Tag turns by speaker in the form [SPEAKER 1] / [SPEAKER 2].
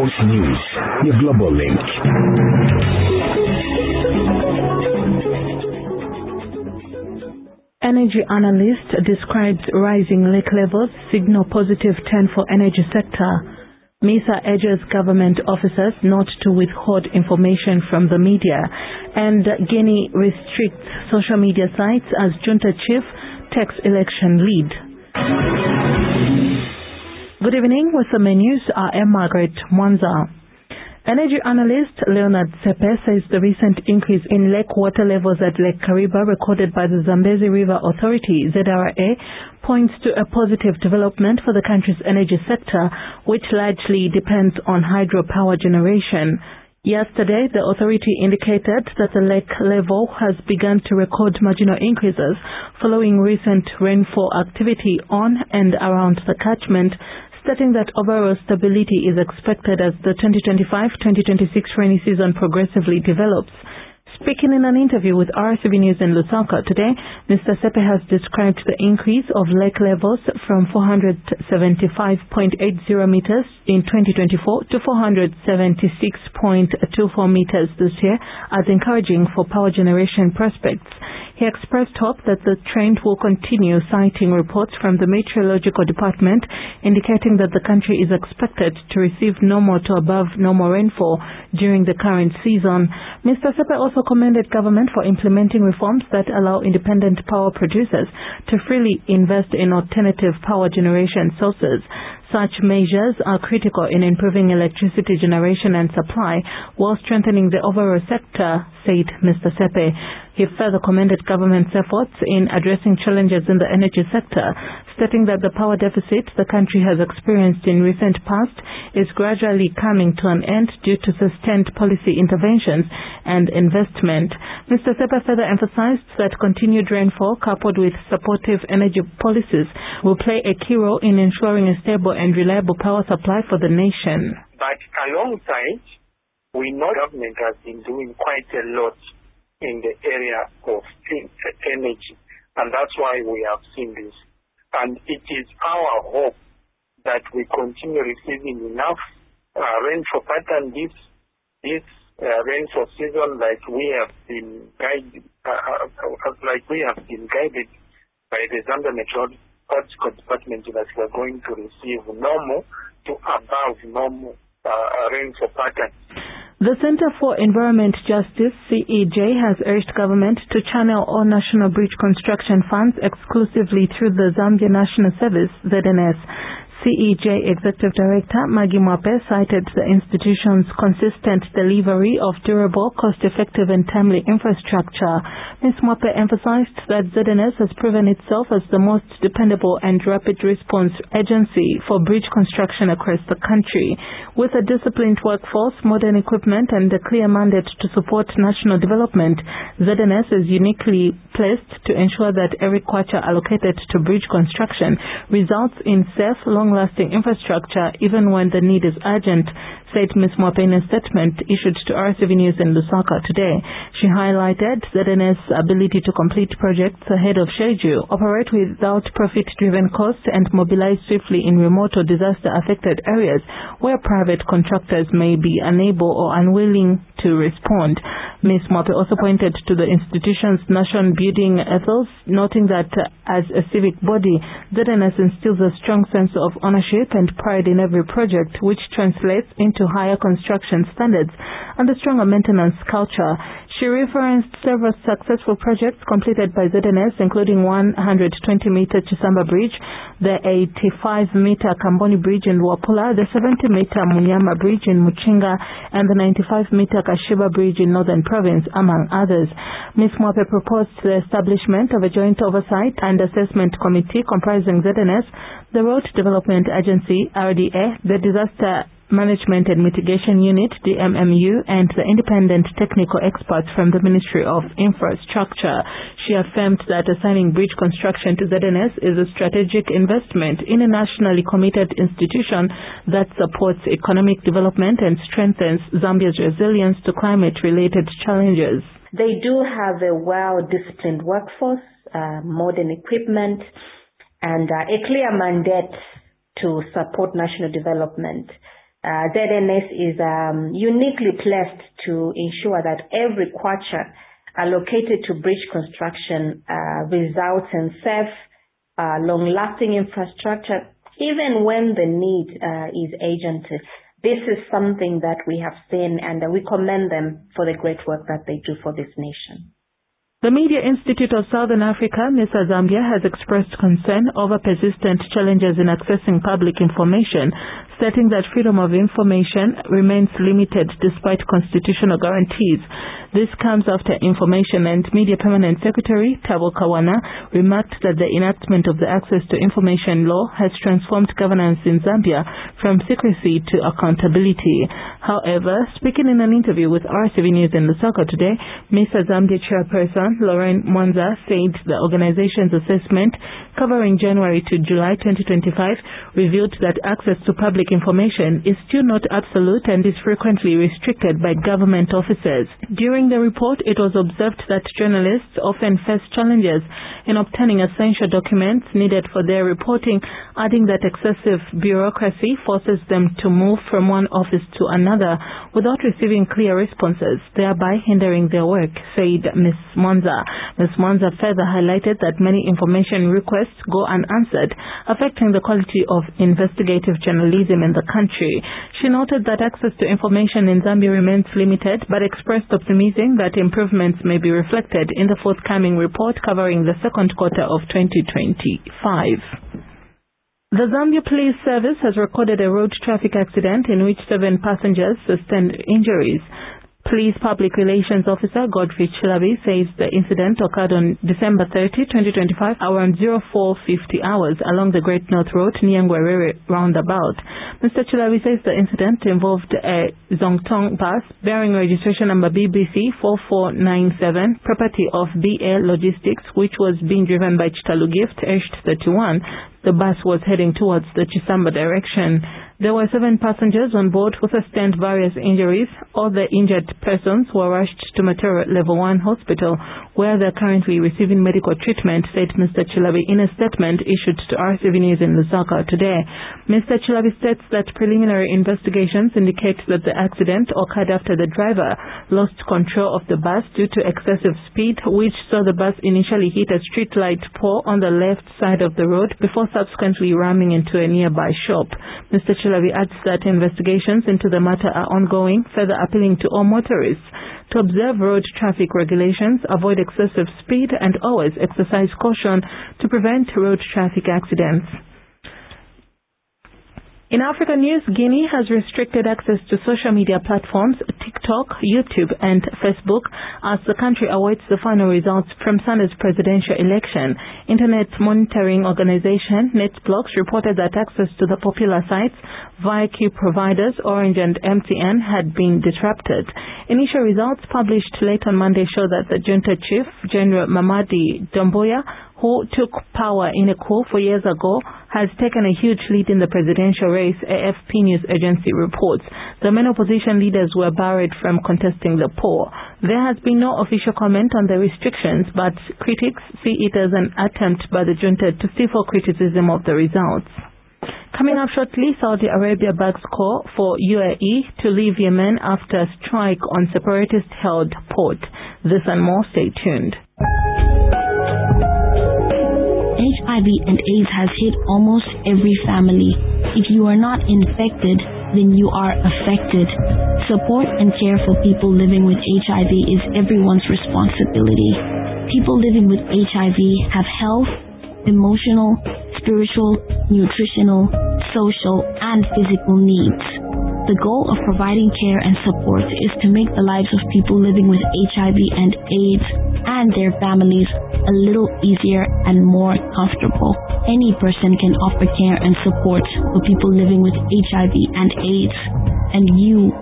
[SPEAKER 1] Voice News, your global link.
[SPEAKER 2] Energy analyst describes rising lake levels signal positive turn for energy sector. MISA urges government officers not to withhold information from the media. And Guinea restricts social media sites as junta chief takes election lead. Good evening. With the news, I am Margaret Mwanza. Energy analyst Leonard Sepe says the recent increase in lake water levels at Lake Kariba recorded by the Zambezi River Authority, ZRA, points to a positive development for the country's energy sector, which largely depends on hydropower generation. Yesterday, the authority indicated that the lake level has begun to record marginal increases following recent rainfall activity on and around the catchment, stating that overall stability is expected as the 2025-2026 rainy season progressively develops. Speaking in an interview with RTV News in Lusaka today, Mr. Sepe has described the increase of lake levels from 475.80 meters in 2024 to 476.24 meters this year as encouraging for power generation prospects. He expressed hope that the trend will continue, citing reports from the Meteorological Department indicating that the country is expected to receive normal to above normal rainfall during the current season. Mr. Sepe also commended government for implementing reforms that allow independent power producers to freely invest in alternative power generation sources. Such measures are critical in improving electricity generation and supply while strengthening the overall sector, said Mr. Sepe. He further commended government's efforts in addressing challenges in the energy sector, stating that the power deficit the country has experienced in recent past is gradually coming to an end due to sustained policy interventions and investment. Mr. Sepe further emphasized that continued rainfall coupled with supportive energy policies will play a key role in ensuring a stable and reliable power supply for the nation.
[SPEAKER 3] But alongside, we know government has been doing quite a lot in the area of energy, and that's why we have seen this. And it is our hope that we continue receiving enough rainfall pattern this rainfall season, like we have been guided by the Zambia Meteorological Department, that we are going to receive normal to above normal rainfall pattern.
[SPEAKER 2] The Center for Environment Justice, CEJ, has urged government to channel all national bridge construction funds exclusively through the Zambia National Service, ZNS. CEJ Executive Director Maggie Mwape cited the institution's consistent delivery of durable, cost-effective and timely infrastructure. Ms. Mwape emphasized that ZNS has proven itself as the most dependable and rapid response agency for bridge construction across the country. With a disciplined workforce, modern equipment and a clear mandate to support national development, ZNS is uniquely placed to ensure that every kwacha allocated to bridge construction results in safe, long-lasting infrastructure even when the need is urgent, said Ms. Mwape in a statement issued to RTV News in Lusaka today. She highlighted ZNS' ability to complete projects ahead of schedule, operate without profit-driven costs and mobilize swiftly in remote or disaster-affected areas where private contractors may be unable or unwilling to respond. Ms. Mwape also pointed to the institution's nation-building ethos, noting that as a civic body, ZNS instills a strong sense of ownership and pride in every project, which translates into higher construction standards and a stronger maintenance culture. She referenced several successful projects completed by ZNS, including 120-meter Chisamba Bridge, the 85-meter Kamboni Bridge in Luapula, the 70-meter Munyama Bridge in Muchinga, and the 95-meter Kashiba Bridge in Northern Province, among others. Ms. Mwape proposed the establishment of a joint oversight and assessment committee comprising ZNS, the Road Development Agency, RDA, the Disaster Management and Mitigation Unit, DMMU, and the independent technical experts from the Ministry of Infrastructure. She affirmed that assigning bridge construction to ZNS is a strategic investment in a nationally committed institution that supports economic development and strengthens Zambia's resilience to climate-related challenges.
[SPEAKER 4] They do have a well-disciplined workforce, modern equipment, and a clear mandate to support national development. ZNS is uniquely placed to ensure that every kwacha allocated to bridge construction results in safe, long-lasting infrastructure, even when the need is urgent. This is something that we have seen, and we commend them for the great work that they do for this nation.
[SPEAKER 2] The Media Institute of Southern Africa, MISA Zambia, has expressed concern over persistent challenges in accessing public information, stating that freedom of information remains limited despite constitutional guarantees. This comes after Information and Media Permanent Secretary Thabo Kawana remarked that the enactment of the Access to Information Law has transformed governance in Zambia from secrecy to accountability. However, speaking in an interview with RTV News in Lusaka today, MISA Zambia Chairperson Lorraine Mwanza said the organization's assessment covering January to July 2025 revealed that access to public information is still not absolute and is frequently restricted by government officers. During the report, it was observed that journalists often face challenges in obtaining essential documents needed for their reporting, adding that excessive bureaucracy forces them to move from one office to another without receiving clear responses, thereby hindering their work, said Ms. Mwanza. Ms. Mwanza further highlighted that many information requests go unanswered, affecting the quality of investigative journalism in the country. She noted that access to information in Zambia remains limited, but expressed optimism that improvements may be reflected in the forthcoming report covering the second quarter of 2025. The Zambia Police Service has recorded a road traffic accident in which 7 passengers sustained injuries. Police Public Relations Officer Godfrey Chilabi says the incident occurred on December 30, 2025, around 0450 hours along the Great North Road near Ngwerere roundabout. Mr. Chilabi says the incident involved a Zongtong bus bearing registration number BBC 4497, property of BA Logistics, which was being driven by Chitalu Gift, aged 31. The bus was heading towards the Chisamba direction. There were 7 passengers on board who sustained various injuries. All the injured persons were rushed to Matera Level 1 Hospital, where they are currently receiving medical treatment, said Mr. Chilabi in a statement issued to RTV News in Lusaka today. Mr. Chilabi states that preliminary investigations indicate that the accident occurred after the driver lost control of the bus due to excessive speed, which saw the bus initially hit a streetlight pole on the left side of the road before subsequently ramming into a nearby shop. Mr. Chilabi adds that investigations into the matter are ongoing, further appealing to all motorists to observe road traffic regulations, avoid excessive speed, and always exercise caution to prevent road traffic accidents. In African news, Guinea has restricted access to social media platforms TikTok, YouTube, and Facebook as the country awaits the final results from Sunday's presidential election. Internet monitoring organization NetBlocks reported that access to the popular sites via key providers Orange and MTN had been disrupted. Initial results published late on Monday show that the junta chief, General Mamadi Doumbouya, who took power in a coup 4 years ago, has taken a huge lead in the presidential race, AFP News Agency reports. The main opposition leaders were barred from contesting the poll. There has been no official comment on the restrictions, but critics see it as an attempt by the junta to stifle criticism of the results. Coming up shortly, Saudi Arabia backs call for UAE to leave Yemen after strike on separatist-held port. This and more, stay tuned.
[SPEAKER 5] HIV and AIDS has hit almost every family. If you are not infected, then you are affected. Support and care for people living with HIV is everyone's responsibility. People living with HIV have health, emotional, spiritual, nutritional, social, and physical needs. The goal of providing care and support is to make the lives of people living with HIV and AIDS and their families a little easier and more comfortable. Any person can offer care and support for people living with HIV and AIDS, and you